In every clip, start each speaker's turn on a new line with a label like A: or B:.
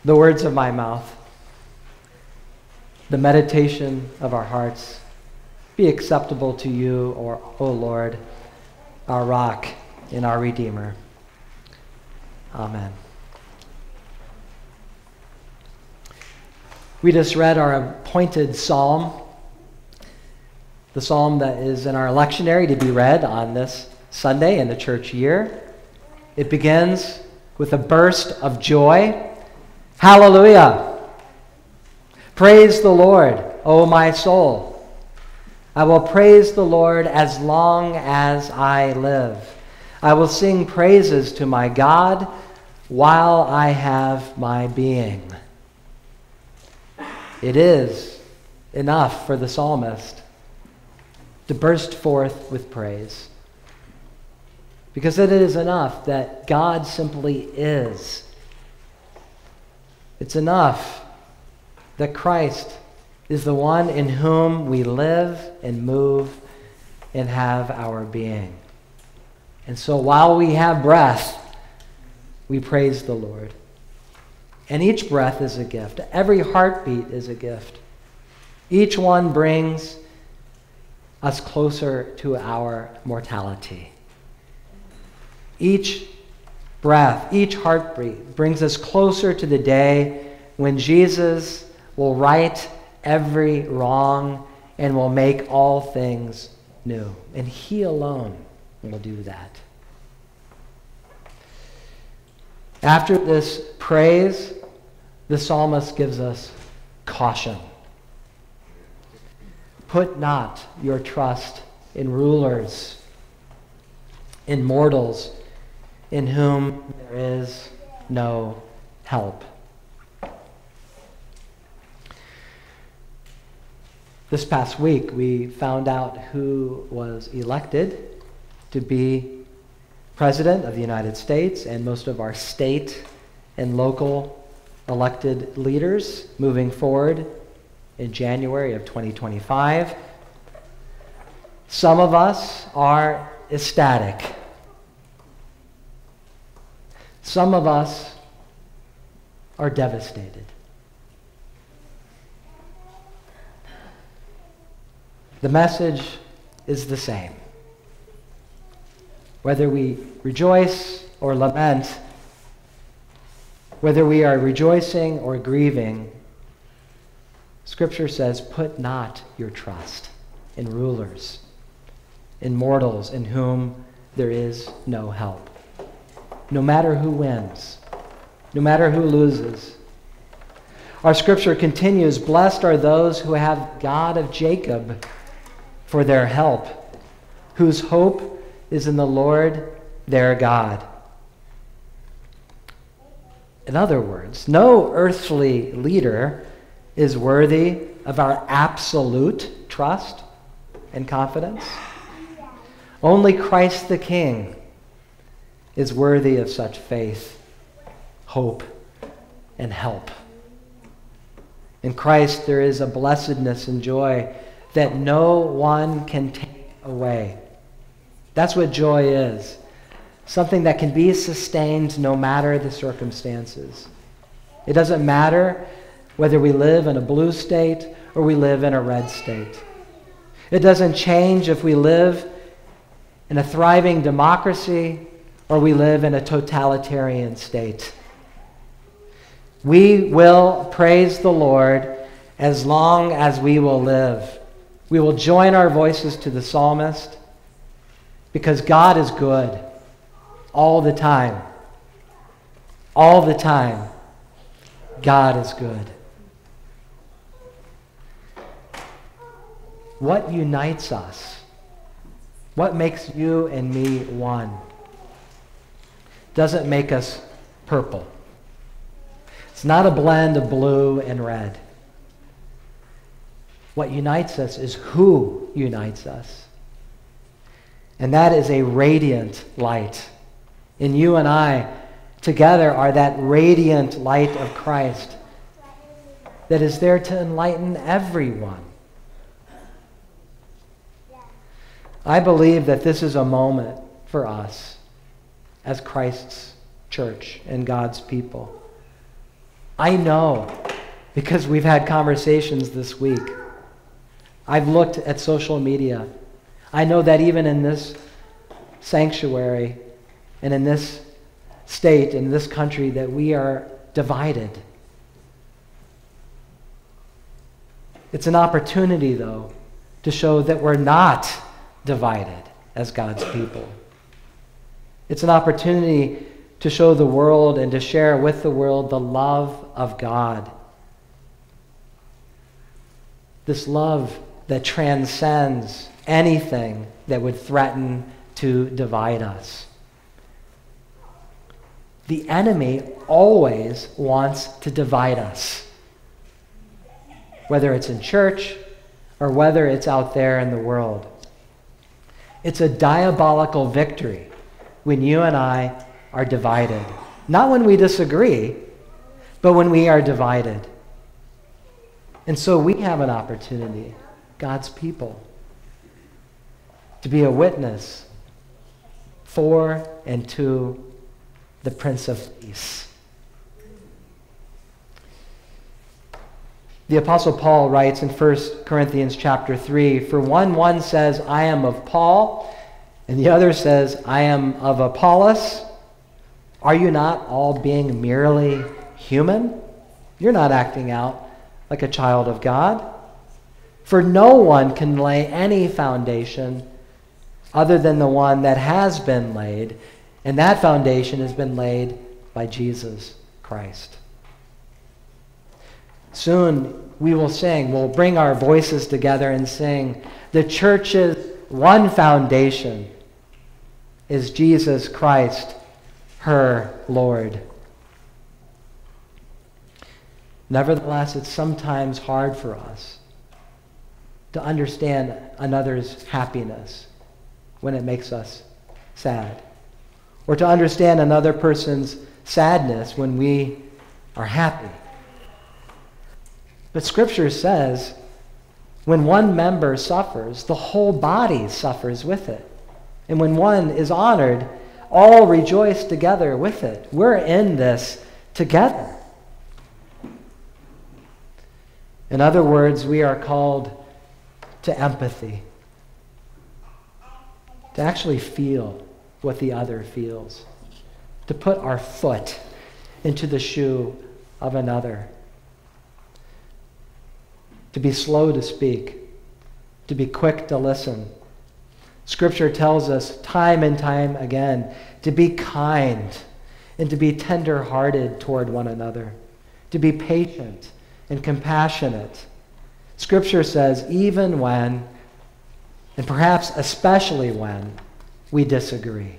A: the words of my mouth, the meditation of our hearts be acceptable to you, O Lord, our rock and our Redeemer. Amen. We just read our appointed psalm, the psalm that is in our lectionary to be read on this Sunday in the church year. It begins with a burst of joy. Hallelujah! Praise the Lord, O my soul. I will praise the Lord as long as I live. I will sing praises to my God while I have my being. It is enough for the psalmist to burst forth with praise, because it is enough that God simply is. It's enough that Christ is the one in whom we live and move and have our being. And so while we have breath, we praise the Lord. And each breath is a gift. Every heartbeat is a gift. Each one brings us closer to our mortality. Each breath, each heartbeat brings us closer to the day when Jesus will right every wrong and will make all things new. And he alone will do that. After this praise, the psalmist gives us caution. Put not your trust in rulers, in mortals, in whom there is no help. This past week, we found out who was elected to be President of the United States, and most of our state and local elected leaders moving forward in January of 2025. Some of us are ecstatic. Some of us are devastated. The message is the same. Whether we rejoice or lament, whether we are rejoicing or grieving, Scripture says, put not your trust in rulers, in mortals in whom there is no help. No matter who wins, no matter who loses. Our Scripture continues, blessed are those who have God of Jacob for their help, whose hope is in the Lord their God. In other words, no earthly leader is worthy of our absolute trust and confidence. Only Christ the King is worthy of such faith, hope, and help. In Christ there is a blessedness and joy that no one can take away. That's what joy is. Something that can be sustained no matter the circumstances. It doesn't matter whether we live in a blue state or we live in a red state. It doesn't change if we live in a thriving democracy or we live in a totalitarian state. We will praise the Lord as long as we will live. We will join our voices to the psalmist because God is good all the time. All the time, God is good. What unites us? What makes you and me one? Doesn't make us purple. It's not a blend of blue and red. What unites us is who unites us. And that is a radiant light. And you and I together are that radiant light of Christ that is there to enlighten everyone. I believe that this is a moment for us as Christ's church and God's people I know, because we've had conversations this week. I've looked at social media. I know that even in this sanctuary and in this state, in this country, that we are divided. It's an opportunity, though, to show that we're not divided as God's people. It's an opportunity to show the world and to share with the world the love of God. This love that transcends anything that would threaten to divide us. The enemy always wants to divide us, whether it's in church or whether it's out there in the world. It's a diabolical victory when you and I are divided. Not when we disagree, but when we are divided. And so we have an opportunity, God's people, to be a witness for and to the Prince of Peace. The Apostle Paul writes in 1 Corinthians chapter 3, "For one says, I am of Paul, and the other says, I am of Apollos. Are you not all being merely human? You're not acting out like a child of God. For no one can lay any foundation other than the one that has been laid, and that foundation has been laid by Jesus Christ." Soon we will sing, we'll bring our voices together and sing, the church's one foundation is Jesus Christ, her Lord. Nevertheless, it's sometimes hard for us to understand another's happiness when it makes us sad, or to understand another person's sadness when we are happy. But Scripture says when one member suffers, the whole body suffers with it. And when one is honored, all rejoice together with it. We're in this together. In other words, we are called to empathy, to actually feel what the other feels, to put our foot into the shoe of another, to be slow to speak, to be quick to listen. Scripture tells us time and time again to be kind and to be tender-hearted toward one another, to be patient and compassionate. Scripture says even when, and perhaps especially when, we disagree.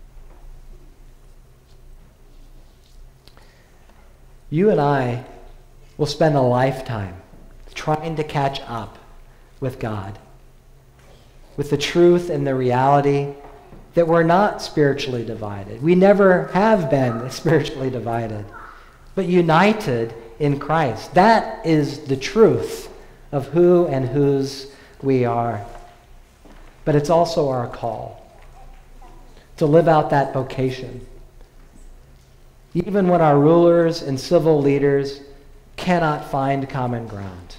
A: You and I will spend a lifetime trying to catch up with God, with the truth and the reality that we're not spiritually divided. We never have been spiritually divided, but united in Christ. That is the truth of who and whose we are. But it's also our call to live out that vocation. Even when our rulers and civil leaders cannot find common ground.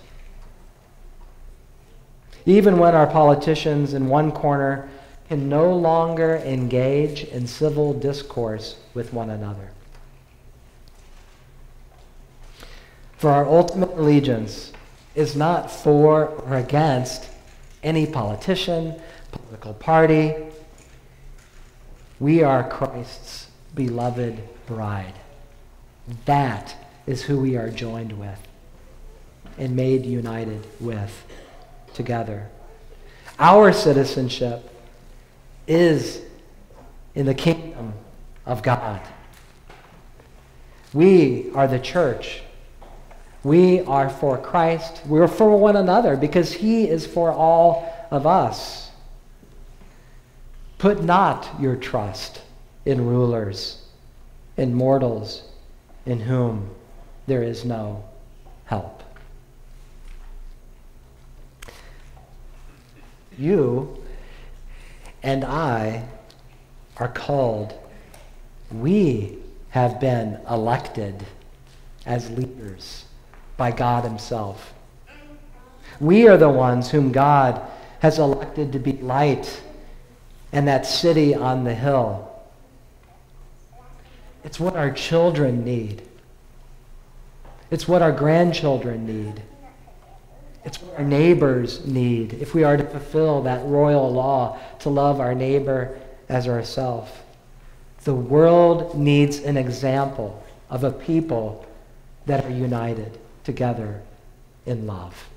A: Even when our politicians in one corner can no longer engage in civil discourse with one another. For our ultimate allegiance is not for or against any politician, political party. We are Christ's beloved bride. That is who we are joined with and made united with together. Our citizenship is in the kingdom of God. We are the church. We are for Christ. We're for one another because he is for all of us. Put not your trust in rulers, in mortals, in whom there is no help. You and I are called. We have been elected as leaders by God himself. We are the ones whom God has elected to be light and that city on the hill. It's what our children need. It's what our grandchildren need. It's what our neighbors need if we are to fulfill that royal law to love our neighbor as ourselves. The world needs an example of a people that are united together in love.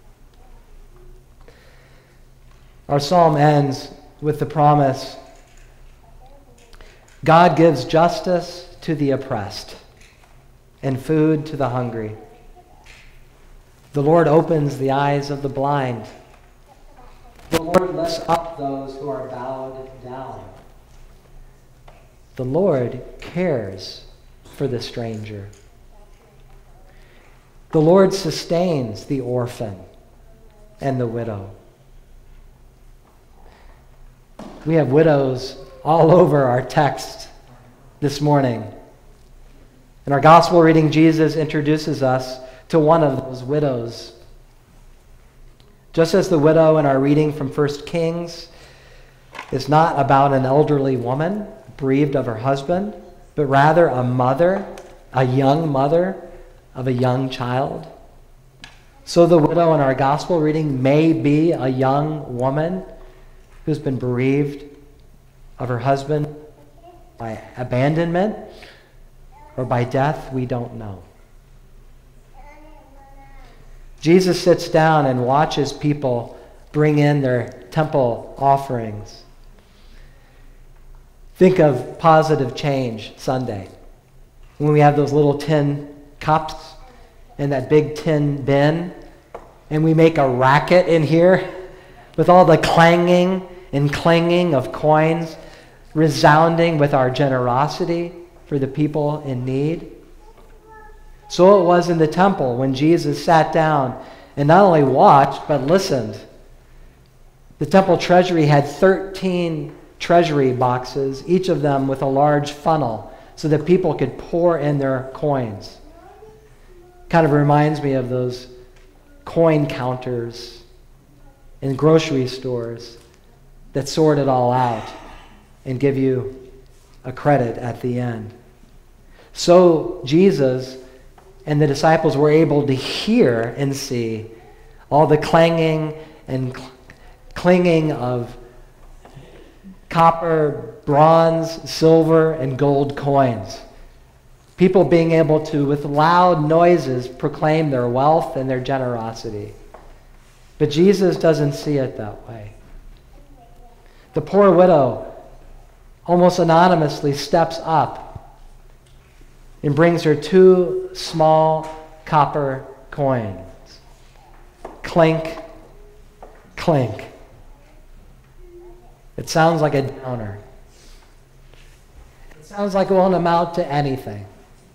A: Our psalm ends with the promise, God gives justice to the oppressed and food to the hungry. The Lord opens the eyes of the blind. The Lord lifts up those who are bowed down. The Lord cares for the stranger. The Lord sustains the orphan and the widow. We have widows all over our text this morning. In our gospel reading, Jesus introduces us to one of those widows. Just as the widow in our reading from 1 Kings is not about an elderly woman bereaved of her husband, but rather a mother, a young mother of a young child. So the widow in our gospel reading may be a young woman who's been bereaved of her husband by abandonment or by death, we don't know. Jesus sits down and watches people bring in their temple offerings. Think of Positive Change Sunday, when we have those little tin cups in that big tin bin, and we make a racket in here with all the clanging and clanging of coins, resounding with our generosity for the people in need. So it was in the temple when Jesus sat down and not only watched, but listened. The temple treasury had 13 treasury boxes, each of them with a large funnel, so that people could pour in their coins. Kind of reminds me of those coin counters in grocery stores that sort it all out and give you a credit at the end. So Jesus and the disciples were able to hear and see all the clanging and clinging of copper, bronze, silver, and gold coins. People being able to, with loud noises, proclaim their wealth and their generosity. But Jesus doesn't see it that way. The poor widow almost anonymously steps up and brings her 2 small copper coins. Clink, clink. It sounds like a downer. It sounds like it won't amount to anything.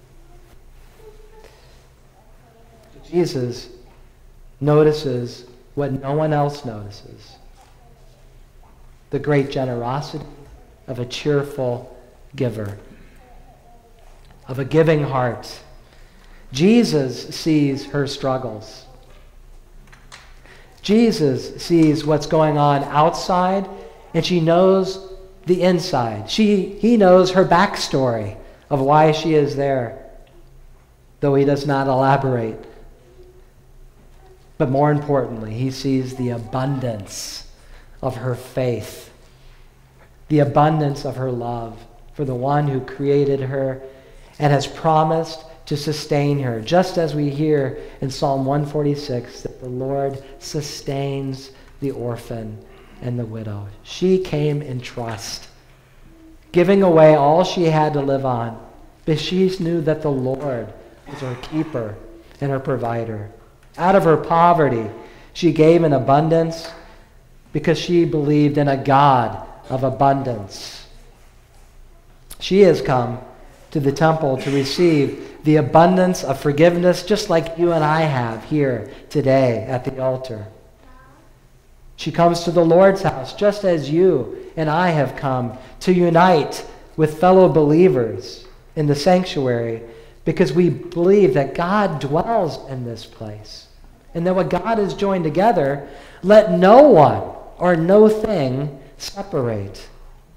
A: Jesus notices what no one else notices. The great generosity of a cheerful giver, of a giving heart. Jesus sees her struggles. Jesus sees what's going on outside, and she knows the inside. He knows her backstory of why she is there, though he does not elaborate. But more importantly, he sees the abundance of her faith, the abundance of her love for the one who created her and has promised to sustain her, just as we hear in Psalm 146 that the Lord sustains the orphan and the widow. She came in trust, giving away all she had to live on, but she knew that the Lord was her keeper and her provider. Out of her poverty, she gave in abundance because she believed in a God of abundance. She has come to the temple to receive the abundance of forgiveness, just like you and I have here today at the altar. She comes to the Lord's house, just as you and I have come to unite with fellow believers in the sanctuary, because we believe that God dwells in this place, and that what God has joined together, let no one or no thing separate.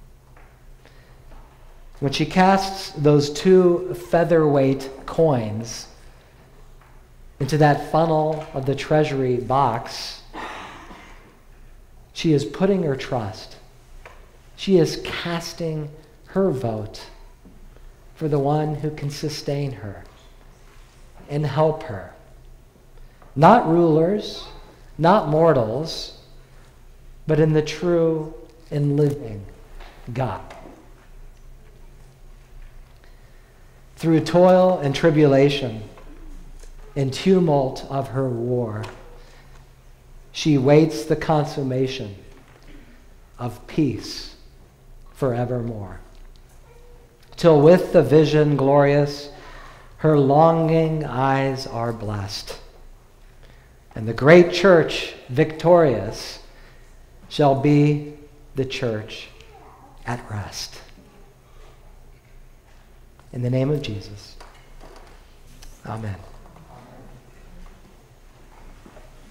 A: When she casts those 2 featherweight coins into that funnel of the treasury box, she is putting her trust. She is casting her vote for the one who can sustain her and help her. Not rulers, not mortals, but in the true and living God. Through toil and tribulation and tumult of her war, she waits the consummation of peace forevermore. Till with the vision glorious, her longing eyes are blessed, and the great church victorious shall be the church at rest. In the name of Jesus, amen.